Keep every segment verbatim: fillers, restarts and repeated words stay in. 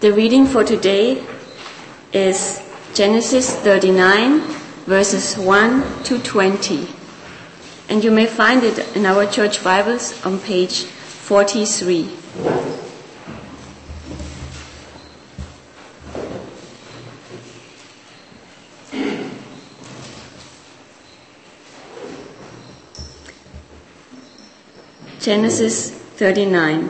The reading for today is Genesis thirty-nine, verses one to twenty. And you may find it in our church Bibles on page forty-three. Genesis thirty-nine.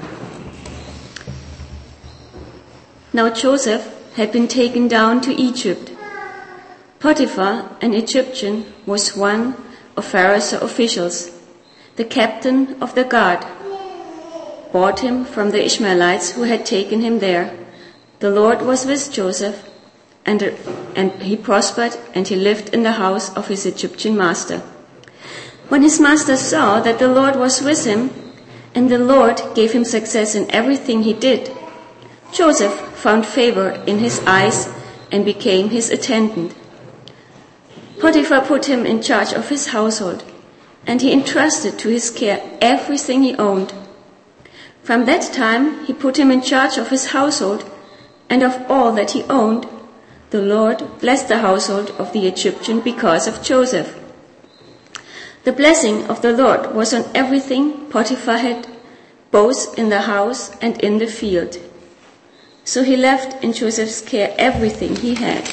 Now Joseph had been taken down to Egypt. Potiphar, an Egyptian, was one of Pharaoh's officials. The captain of the guard bought him from the Ishmaelites who had taken him there. The Lord was with Joseph, and, and he prospered, and he lived in the house of his Egyptian master. When his master saw that the Lord was with him, and the Lord gave him success in everything he did, Joseph found favor in his eyes and became his attendant. Potiphar put him in charge of his household, and he entrusted to his care everything he owned. From that time he put him in charge of his household, and of all that he owned. The Lord blessed the household of the Egyptian because of Joseph. The blessing of the Lord was on everything Potiphar had, both in the house and in the field. So he left in Joseph's care everything he had.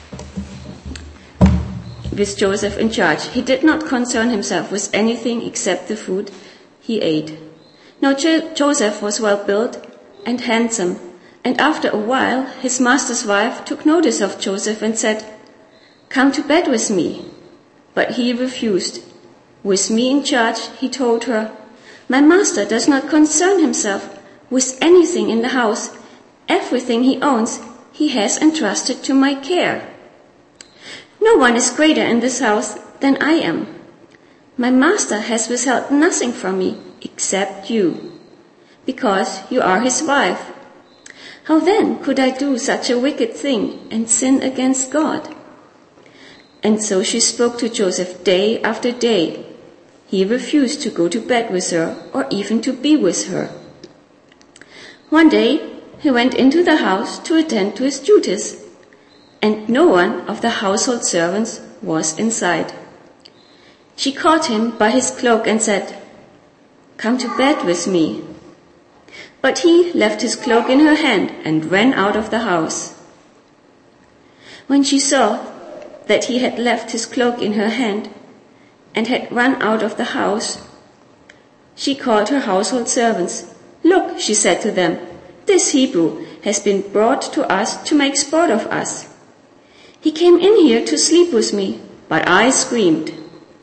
With Joseph in charge, he did not concern himself with anything except the food he ate. Now jo- Joseph was well built and handsome, and after a while his master's wife took notice of Joseph and said, "Come to bed with me." But he refused. "With me in charge," he told her, "my master does not concern himself with anything in the house. Everything he owns, he has entrusted to my care. No one is greater in this house than I am. My master has withheld nothing from me except you, because you are his wife. How then could I do such a wicked thing and sin against God?" And so she spoke to Joseph day after day. He refused to go to bed with her or even to be with her. One day, he went into the house to attend to his duties, and no one of the household servants was inside. She caught him by his cloak and said, "Come to bed with me." But he left his cloak in her hand and ran out of the house. When she saw that he had left his cloak in her hand and had run out of the house, she called her household servants. "Look," she said to them, "this Hebrew has been brought to us to make sport of us. He came in here to sleep with me, but I screamed.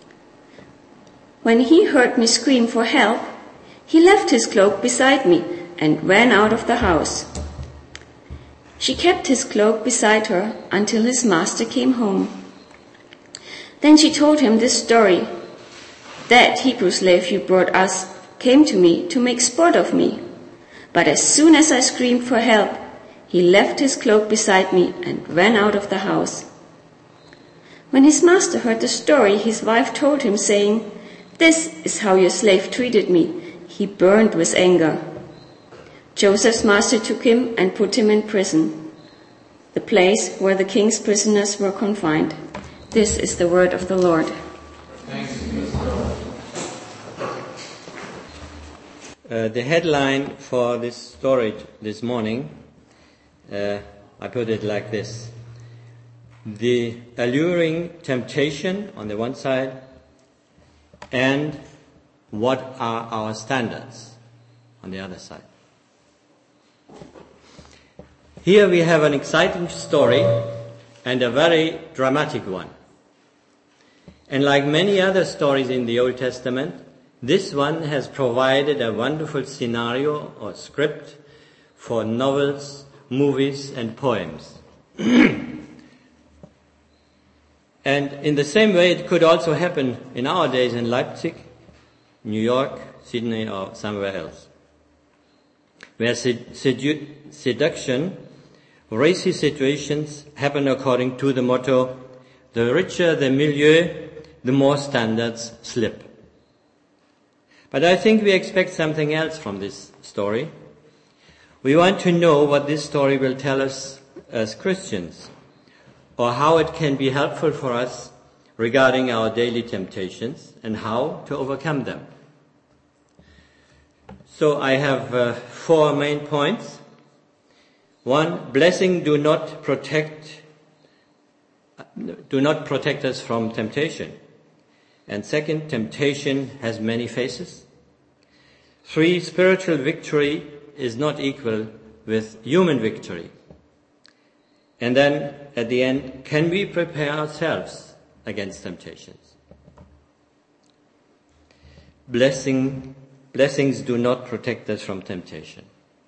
When he heard me scream for help, he left his cloak beside me and ran out of the house." She kept his cloak beside her until his master came home. Then she told him this story. "That Hebrew slave you brought us came to me to make sport of me. But as soon as I screamed for help, he left his cloak beside me and ran out of the house." When his master heard the story, his wife told him, saying, "This is how your slave treated me." He burned with anger. Joseph's master took him and put him in prison, the place where the king's prisoners were confined. This is the word of the Lord. Thanks be to God. Uh, the headline for this story this morning, uh, I put it like this: the alluring temptation on the one side, and what are our standards on the other side. Here we have an exciting story and a very dramatic one. And like many other stories in the Old Testament, this one has provided a wonderful scenario or script for novels, movies, and poems. And in the same way, it could also happen in our days in Leipzig, New York, Sydney, or somewhere else, where sedu- seduction, racy situations happen according to the motto, the richer the milieu, the more standards slip. But I think we expect something else from this story. We want to know what this story will tell us as Christians, or how it can be helpful for us regarding our daily temptations and how to overcome them. So I have uh, four main points. One, blessing do not protect, do not protect us from temptation. And second, temptation has many faces. Three, spiritual victory is not equal with human victory. And then, at the end, can we prepare ourselves against temptations? Blessing, blessings do not protect us from temptation.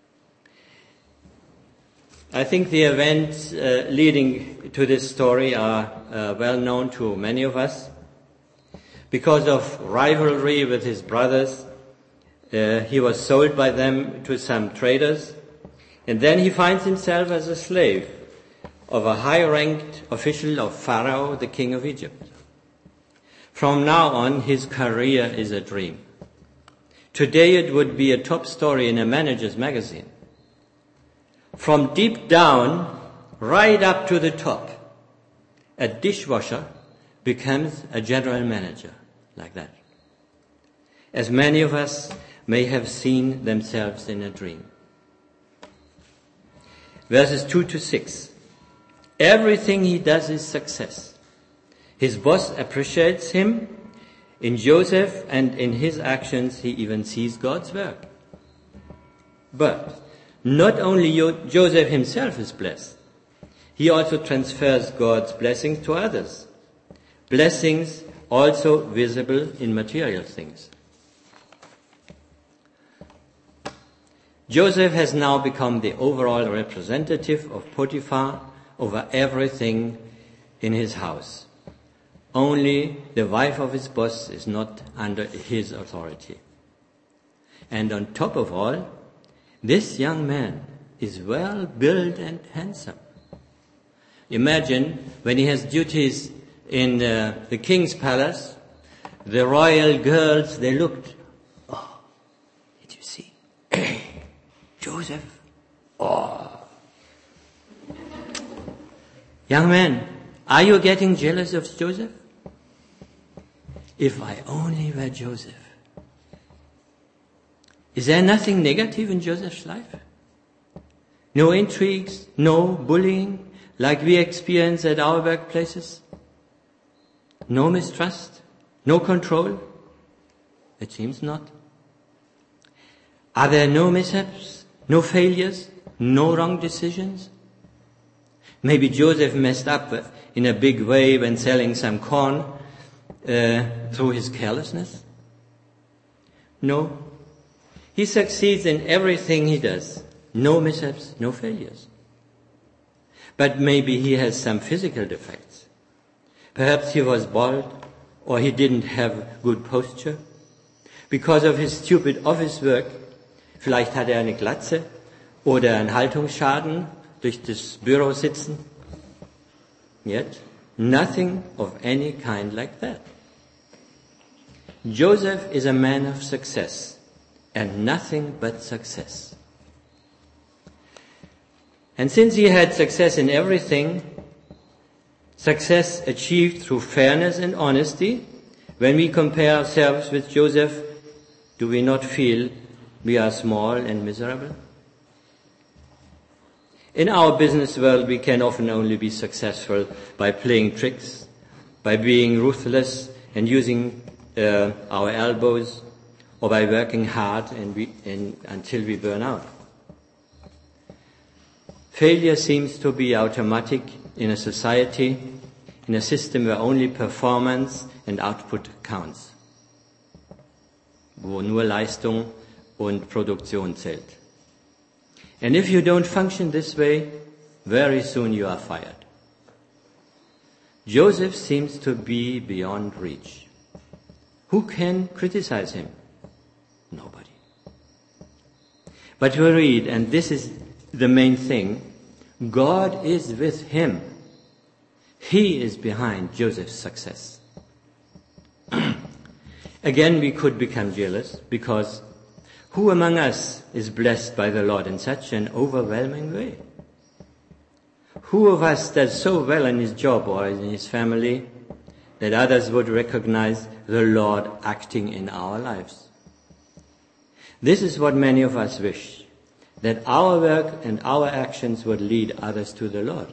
I think the events uh, leading to this story are uh, well known to many of us. Because of rivalry with his brothers, uh, he was sold by them to some traders, and then he finds himself as a slave of a high-ranked official of Pharaoh, the king of Egypt. From now on, his career is a dream. Today it would be a top story in a manager's magazine. From deep down, right up to the top, a dishwasher becomes a general manager, like that. As many of us may have seen themselves in a dream. Verses two to six. Everything he does is success. His boss appreciates him. In Joseph and in his actions, he even sees God's work. But not only Joseph himself is blessed, he also transfers God's blessings to others. Blessings also visible in material things. Joseph has now become the overall representative of Potiphar over everything in his house. Only the wife of his boss is not under his authority. And on top of all, this young man is well built and handsome. Imagine when he has duties in uh, the king's palace, the royal girls, they looked, oh, did you see? Joseph? Oh. Young man, are you getting jealous of Joseph? If I only were Joseph. Is there nothing negative in Joseph's life? No intrigues, no bullying like we experience at our workplaces? No mistrust? No control? It seems not. Are there no mishaps? No failures? No wrong decisions? Maybe Joseph messed up in a big way when selling some corn uh, through his carelessness? No. He succeeds in everything he does. No mishaps, no failures. But maybe he has some physical defects. Perhaps he was bald, or he didn't have good posture. Because of his stupid office work, vielleicht hat er eine Glatze oder einen Haltungsschaden durch das Büro sitzen. Yet, nothing of any kind like that. Joseph is a man of success, and nothing but success. And since he had success in everything, success achieved through fairness and honesty, when we compare ourselves with Joseph, do we not feel we are small and miserable? In our business world, we can often only be successful by playing tricks, by being ruthless and using uh, our elbows, or by working hard and we, and, until we burn out. Failure seems to be automatic in a society, in a system where only performance and output counts, wo nur Leistung und Produktion zählt. And if you don't function this way, very soon you are fired. Joseph seems to be beyond reach. Who can criticize him? Nobody. But we read, and this is the main thing, God is with him. He is behind Joseph's success. Again, we could become jealous because Who among us is blessed by the Lord in such an overwhelming way? Who of us does so well in his job or in his family that others would recognize the Lord acting in our lives? This is what many of us wish, that our work and our actions would lead others to the Lord.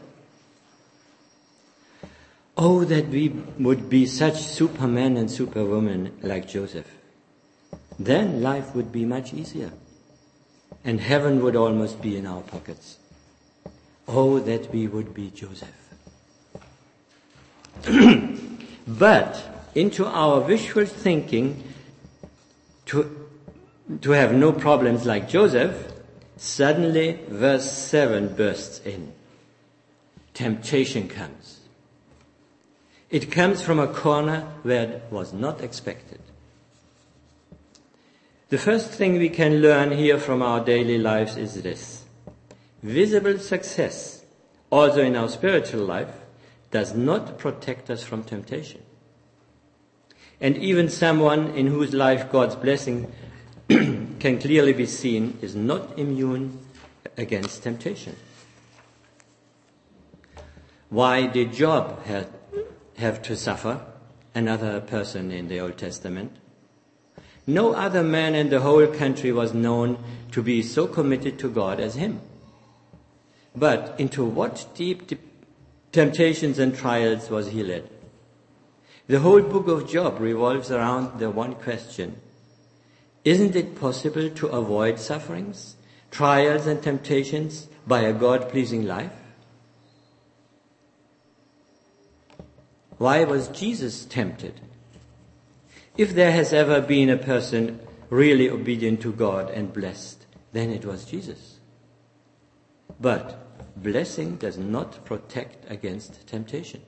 Oh, that we would be such supermen and superwomen like Joseph. Then life would be much easier, and heaven would almost be in our pockets. Oh, that we would be Joseph. But into our wishful thinking, to, to have no problems like Joseph, suddenly verse seven bursts in. Temptation comes. It comes from a corner where it was not expected. The first thing we can learn here from our daily lives is this. Visible success, also in our spiritual life, does not protect us from temptation. And even someone in whose life God's blessing can clearly be seen is not immune against temptation. Why did Job have, have to suffer, another person in the Old Testament? No other man in the whole country was known to be so committed to God as him. But into what deep, deep temptations and trials was he led? The whole book of Job revolves around the one question. Isn't it possible to avoid sufferings, trials and temptations by a God-pleasing life? Why was Jesus tempted? If there has ever been a person really obedient to God and blessed, then it was Jesus. But blessing does not protect against temptation.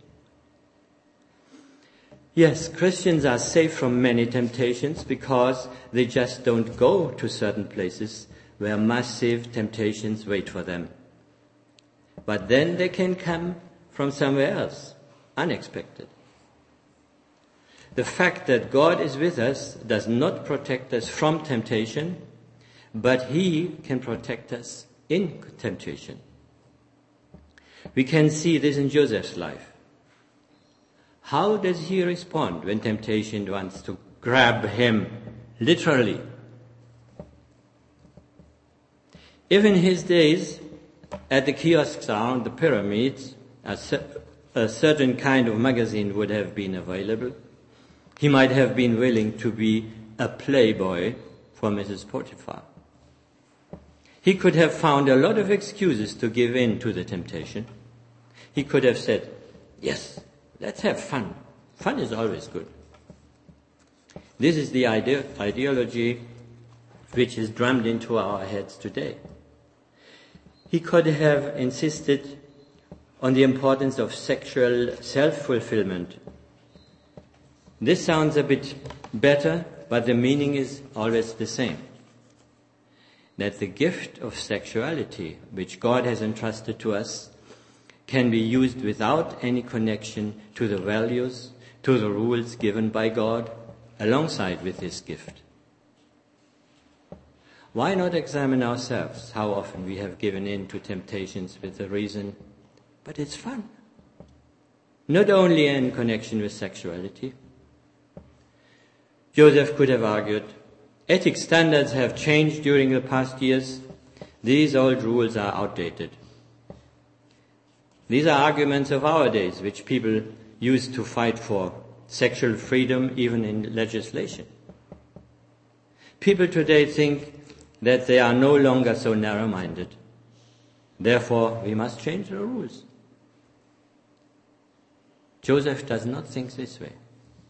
Yes, Christians are safe from many temptations because they just don't go to certain places where massive temptations wait for them. But then they can come from somewhere else, unexpected. The fact that God is with us does not protect us from temptation, but He can protect us in temptation. We can see this in Joseph's life. How does he respond when temptation wants to grab him, literally? If in his days, at the kiosks around the pyramids, a, cer- a certain kind of magazine would have been available, he might have been willing to be a playboy for Missus Potiphar. He could have found a lot of excuses to give in to the temptation. He could have said, yes, let's have fun. Fun is always good. This is the idea, ideology which is drummed into our heads today. He could have insisted on the importance of sexual self-fulfillment. This sounds a bit better, but the meaning is always the same. That the gift of sexuality, which God has entrusted to us, can be used without any connection to the values, to the rules given by God, alongside with this gift. Why not examine ourselves how often we have given in to temptations with the reason, but it's fun. Not only in connection with sexuality. Joseph could have argued, ethic standards have changed during the past years. These old rules are outdated. These are arguments of our days, which people use to fight for sexual freedom, even in legislation. People today think that they are no longer so narrow-minded. Therefore, we must change the rules. Joseph does not think this way.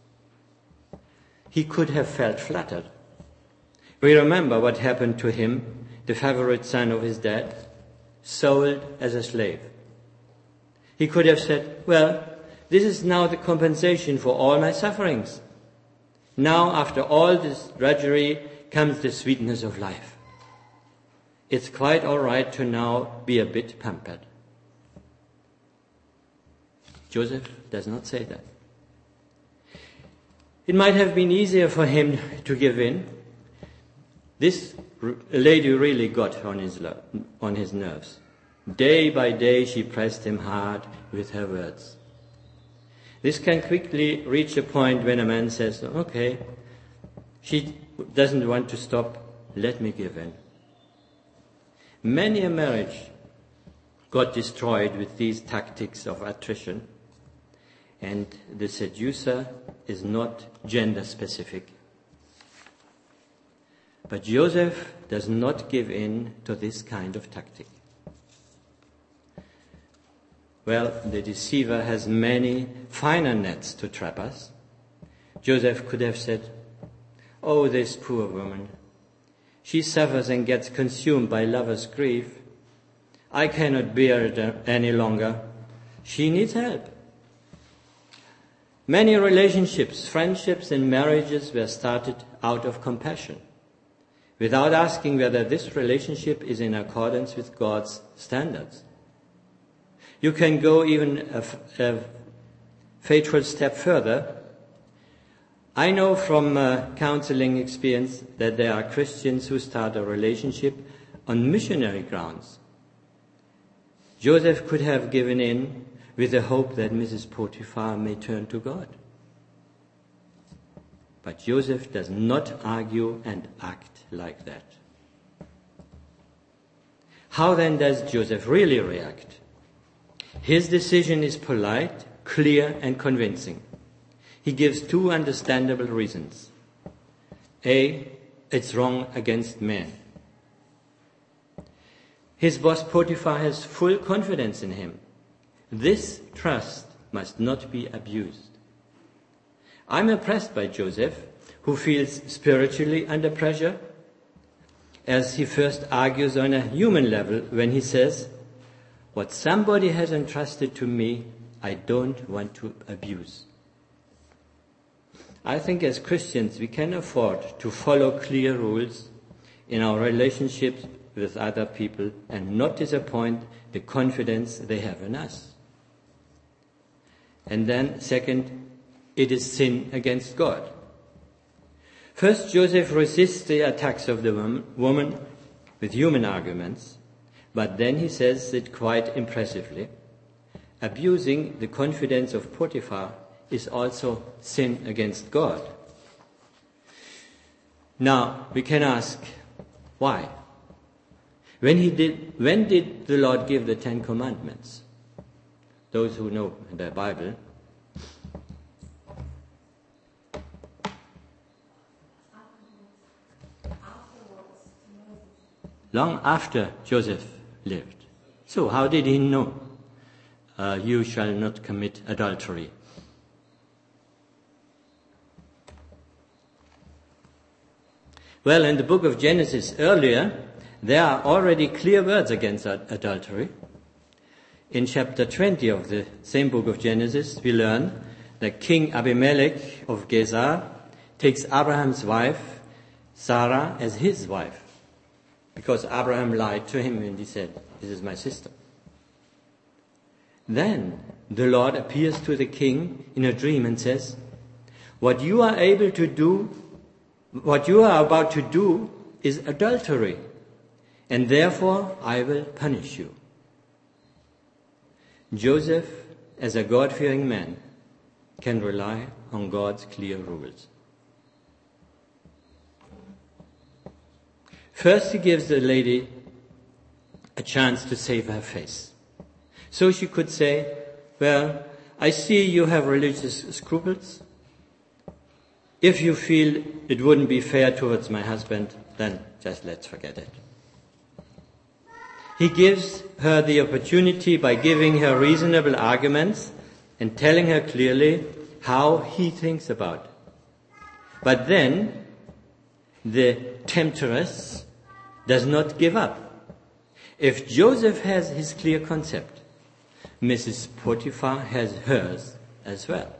He could have felt flattered. We remember what happened to him, the favorite son of his dad, sold as a slave. He could have said, well, this is now the compensation for all my sufferings. Now, after all this drudgery, comes the sweetness of life. It's quite all right to now be a bit pampered. Joseph does not say that. It might have been easier for him to give in. This a lady really got on his, on his nerves. Day by day she pressed him hard with her words. This can quickly reach a point when a man says, okay, she doesn't want to stop, let me give in. Many a marriage got destroyed with these tactics of attrition, and the seducer is not gender specific. But Joseph does not give in to this kind of tactic. Well, the deceiver has many finer nets to trap us. Joseph could have said, oh, this poor woman, she suffers and gets consumed by lover's grief. I cannot bear it any longer. She needs help. Many relationships, friendships and marriages were started out of compassion, without asking whether this relationship is in accordance with God's standards. You can go even a, a fateful step further. I know from uh, counseling experience that there are Christians who start a relationship on missionary grounds. Joseph could have given in with the hope that Missus Potiphar may turn to God. But Joseph does not argue and act like that. How then does Joseph really react? His decision is polite, clear, and convincing. He gives two understandable reasons. A, it's wrong against men. His boss Potiphar has full confidence in him. This trust must not be abused. I'm impressed by Joseph, who feels spiritually under pressure, as he first argues on a human level when he says, what somebody has entrusted to me, I don't want to abuse. I think as Christians we can afford to follow clear rules in our relationships with other people and not disappoint the confidence they have in us. And then, second, it is sin against God. First, Joseph resists the attacks of the woman with human arguments, but then he says it quite impressively. Abusing the confidence of Potiphar is also sin against God. Now, we can ask, why? When he did, when did the Lord give the Ten Commandments? Those who know the Bible. Long after Joseph lived. So how did he know? Uh, you shall not commit adultery. Well, in the book of Genesis earlier, there are already clear words against adultery. In chapter twenty of the same book of Genesis, we learn that King Abimelech of Gezer takes Abraham's wife, Sarah, as his wife, because Abraham lied to him and he said, this is my sister. Then the Lord appears to the king in a dream and says, what you are able to do, what you are about to do is adultery, and therefore I will punish you. Joseph, as a God-fearing man, can rely on God's clear rules. First, he gives the lady a chance to save her face. So she could say, well, I see you have religious scruples. If you feel it wouldn't be fair towards my husband, then just let's forget it. He gives her the opportunity by giving her reasonable arguments and telling her clearly how he thinks about it. But then the temptress does not give up. If Joseph has his clear concept, Missus Potiphar has hers as well.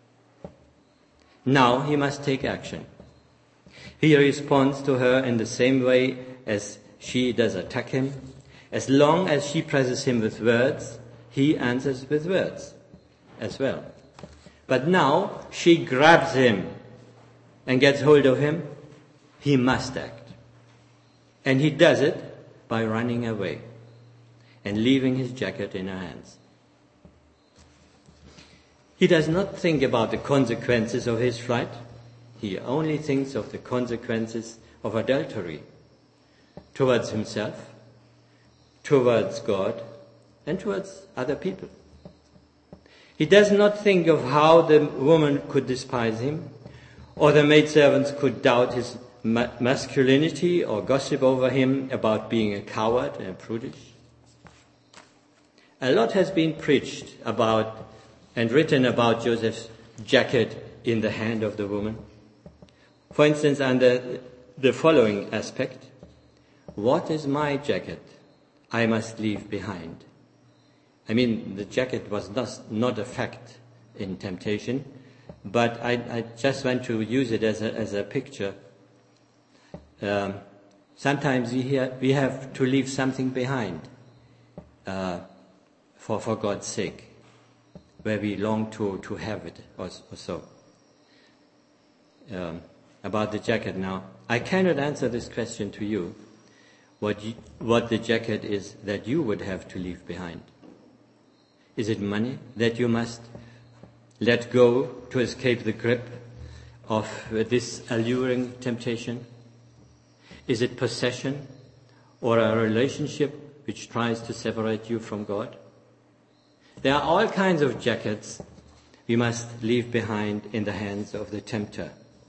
Now he must take action. He responds to her in the same way as she does attack him. As long as she presses him with words, he answers with words as well. But now she grabs him and gets hold of him. He must act. And he does it by running away and leaving his jacket in her hands. He does not think about the consequences of his flight. He only thinks of the consequences of adultery towards himself, towards God, and towards other people. He does not think of how the woman could despise him, or the maidservants could doubt his ma- masculinity or gossip over him about being a coward and prudish. A lot has been preached about and written about Joseph's jacket in the hand of the woman. For instance, under the following aspect: what is my jacket I must leave behind? I mean, the jacket was not, not a fact in temptation, but I, I just want to use it as a, as a picture. Um, sometimes we, hear, we have to leave something behind uh, for, for God's sake, where we long to, to have it or, or so. Um, about the jacket now, I cannot answer this question to you, what, you, what the jacket is that you would have to leave behind. Is it money that you must let go to escape the grip of this alluring temptation? Is it possession or a relationship which tries to separate you from God? There are all kinds of jackets we must leave behind in the hands of the tempter.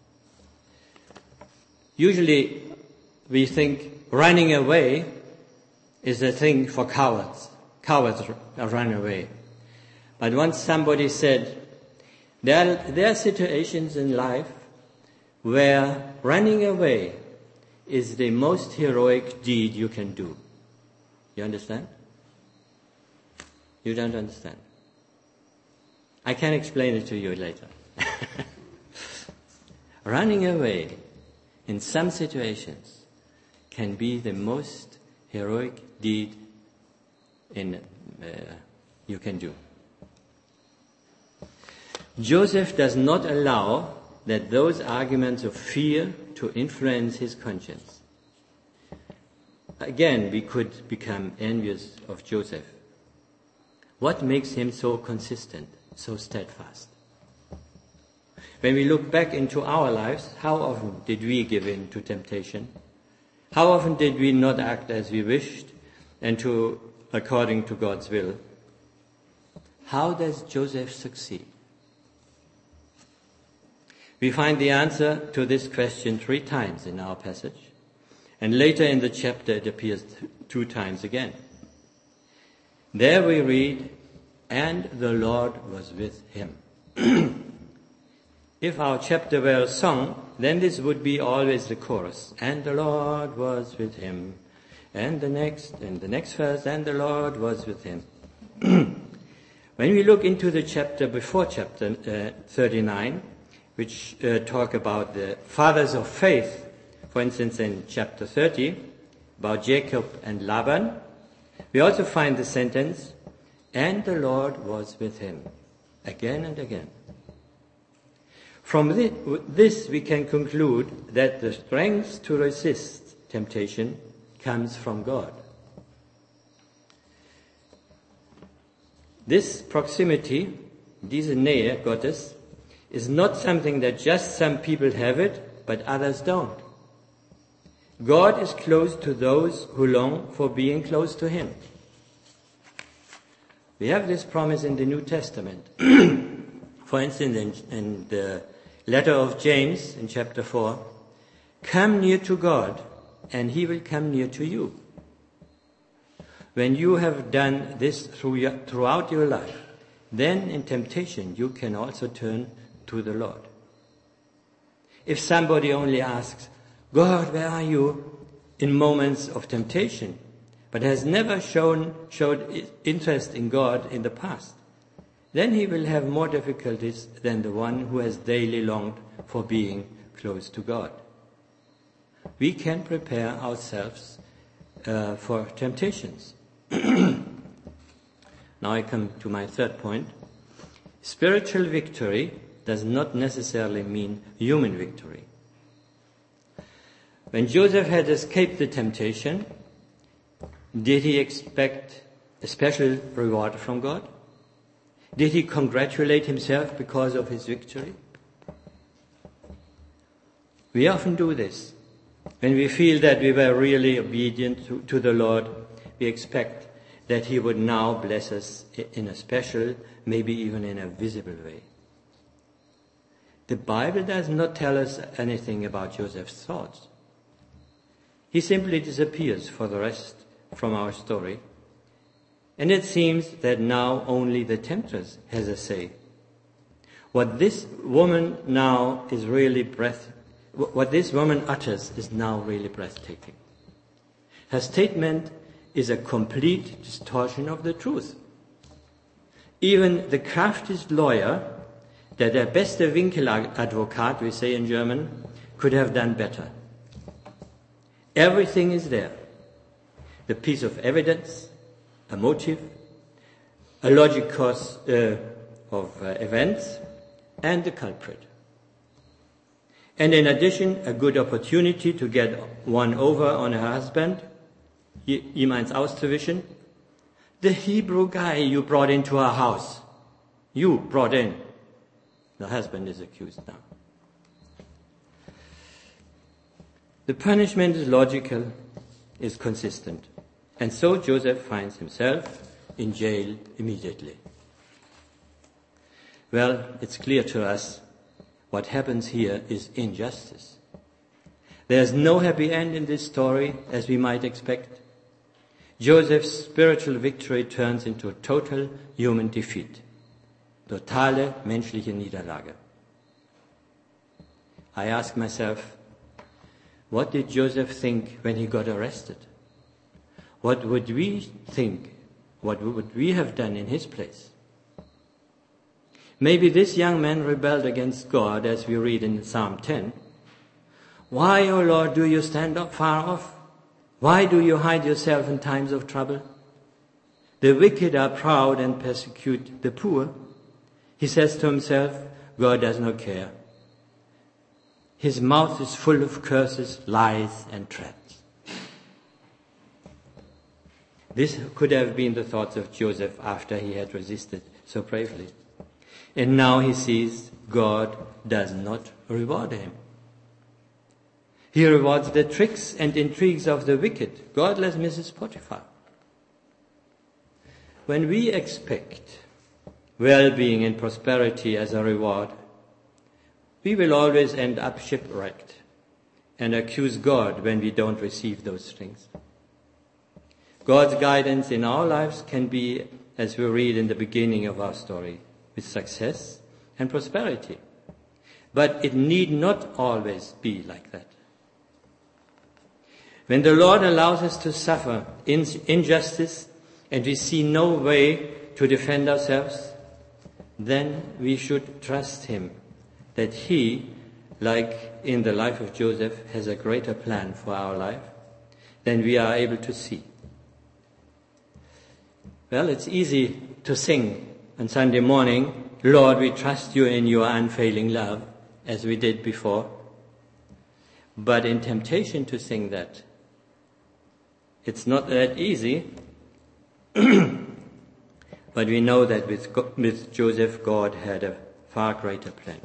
Usually we think running away is a thing for cowards. Cowards run away. But once somebody said, there are, there are situations in life where running away is the most heroic deed you can do. You understand? You don't understand. I can explain it to you later. Running away in some situations can be the most heroic deed in uh, you can do. Joseph does not allow that those arguments of fear to influence his conscience. Again, we could become envious of Joseph. What makes him so consistent, so steadfast? When we look back into our lives, how often did we give in to temptation? How often did we not act as we wished and to according to God's will? How does Joseph succeed? We find the answer to this question three times in our passage, and later in the chapter it appears two times again. There we read, and the Lord was with him. If our chapter were a song, then this would be always the chorus. And the Lord was with him. And the next, and the next verse, and the Lord was with him. When we look into the chapter before chapter uh, thirty-nine, which uh, talk about the fathers of faith, for instance in chapter thirty, about Jacob and Laban, we also find the sentence, and the Lord was with him, again and again. From this we can conclude that the strength to resist temptation comes from God. This proximity, diese Nähe Gottes, is not something that just some people have it, but others don't. God is close to those who long for being close to him. We have this promise in the New Testament. For instance, in, in the letter of James in chapter four, come near to God and he will come near to you. When you have done this through your, throughout your life, then in temptation you can also turn to the Lord. If somebody only asks, God, where are you, in moments of temptation, but has never shown showed interest in God in the past, then he will have more difficulties than the one who has daily longed for being close to God. We can prepare ourselves uh, for temptations. Now I come to my third point. Spiritual victory does not necessarily mean human victory. When Joseph had escaped the temptation, did he expect a special reward from God? Did he congratulate himself because of his victory? We often do this. When we feel that we were really obedient to, to the Lord, we expect that he would now bless us in a special, maybe even in a visible way. The Bible does not tell us anything about Joseph's thoughts. He simply disappears for the rest from our story. And it seems that now only the temptress has a say. What this woman now is really breath, what this woman utters is now really breathtaking. Her statement is a complete distortion of the truth. Even the craftiest lawyer, der beste Winkeladvokat, we say in German, could have done better. Everything is there. The piece of evidence, a motive, a logic course uh, of uh, events, and the culprit. And in addition, a good opportunity to get one over on her husband, ihm eins auszuwischen. The Hebrew guy you brought into our house. You brought in. The husband is accused now. The punishment is logical, is consistent. And so Joseph finds himself in jail immediately. Well, it's clear to us what happens here is injustice. There's no happy end in this story, as we might expect. Joseph's spiritual victory turns into a total human defeat. Totale menschliche Niederlage. I ask myself, what did Joseph think when he got arrested? What would we think? What would we have done in his place? Maybe this young man rebelled against God, as we read in Psalm ten. Why, O Lord, do you stand up far off? Why do you hide yourself in times of trouble? The wicked are proud and persecute the poor. He says to himself, God does not care. His mouth is full of curses, lies, and threats. This could have been the thoughts of Joseph after he had resisted so bravely. And now he sees God does not reward him. He rewards the tricks and intrigues of the wicked, godless Missus Potiphar. When we expect well-being and prosperity as a reward, we will always end up shipwrecked and accuse God when we don't receive those things. God's guidance in our lives can be, as we read in the beginning of our story, with success and prosperity. But it need not always be like that. When the Lord allows us to suffer injustice and we see no way to defend ourselves, then we should trust Him that He, like in the life of Joseph, has a greater plan for our life than we are able to see. Well, it's easy to sing on Sunday morning, Lord, we trust you in your unfailing love, as we did before. But in temptation to sing that, it's not that easy. But we know that with, with Joseph, God had a far greater plan.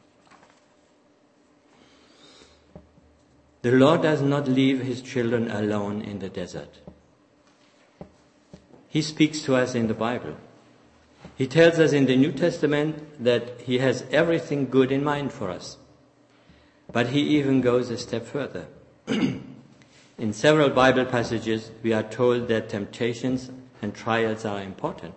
The Lord does not leave his children alone in the desert. He speaks to us in the Bible. He tells us in the New Testament that he has everything good in mind for us. But he even goes a step further. In several Bible passages, we are told that temptations and trials are important.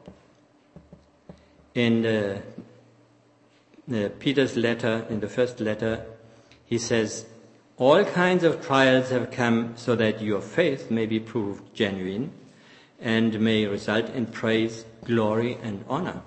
In the, the Peter's letter, in the first letter, he says, all kinds of trials have come so that your faith may be proved genuine and may result in praise, glory, and honor.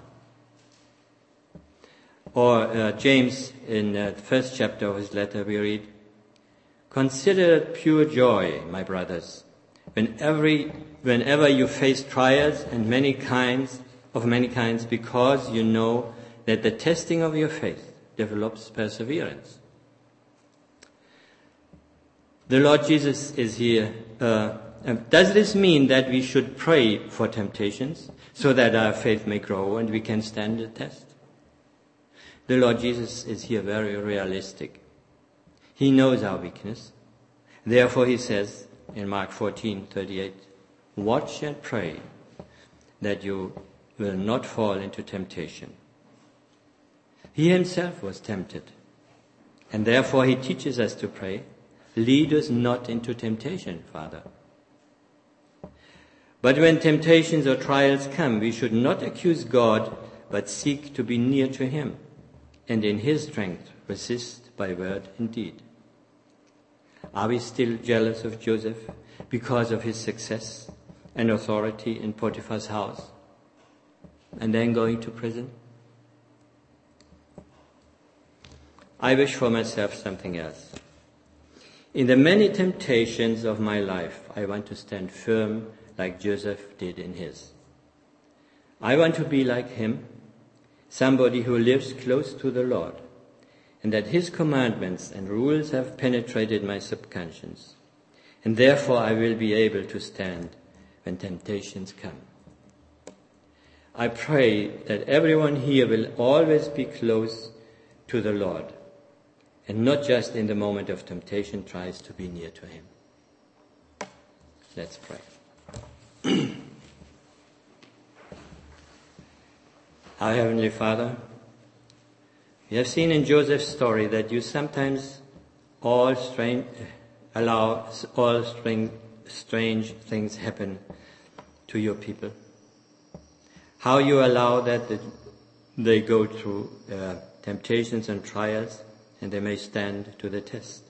Or uh, James, in uh, the first chapter of his letter, we read, consider it pure joy, my brothers, when every, whenever you face trials and many kinds of many kinds, because you know that the testing of your faith develops perseverance. The Lord Jesus is here. Uh, does this mean that we should pray for temptations so that our faith may grow and we can stand the test? The Lord Jesus is here very realistic. He knows our weakness. Therefore he says in Mark fourteen thirty-eight, watch and pray that you will not fall into temptation. He himself was tempted, and therefore he teaches us to pray, lead us not into temptation, Father. But when temptations or trials come, we should not accuse God, but seek to be near to him, and in his strength resist by word and deed. Are we still jealous of Joseph because of his success and authority in Potiphar's house, and then going to prison? I wish for myself something else. In the many temptations of my life, I want to stand firm like Joseph did in his. I want to be like him, somebody who lives close to the Lord, and that his commandments and rules have penetrated my subconscious, and therefore I will be able to stand when temptations come. I pray that everyone here will always be close to the Lord, and not just in the moment of temptation tries to be near to him. Let's pray. Our Heavenly Father, we have seen in Joseph's story that you sometimes all strange, allow all strange, strange things happen to your people. How you allow that they go through uh, temptations and trials, and they may stand to the test.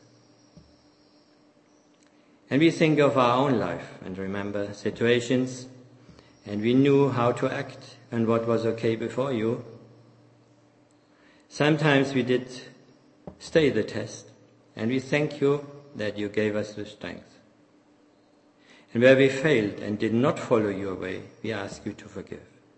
And we think of our own life and remember situations, and we knew how to act and what was okay before you. Sometimes we did stay the test, and we thank you that you gave us the strength. And where we failed and did not follow your way, we ask you to forgive.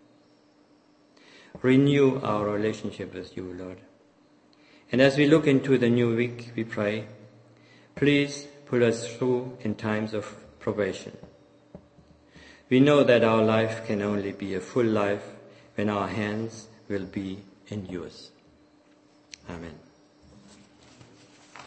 Renew our relationship with you, Lord. And as we look into the new week, we pray, please pull us through in times of probation. We know that our life can only be a full life when our hands will be in yours. Amen.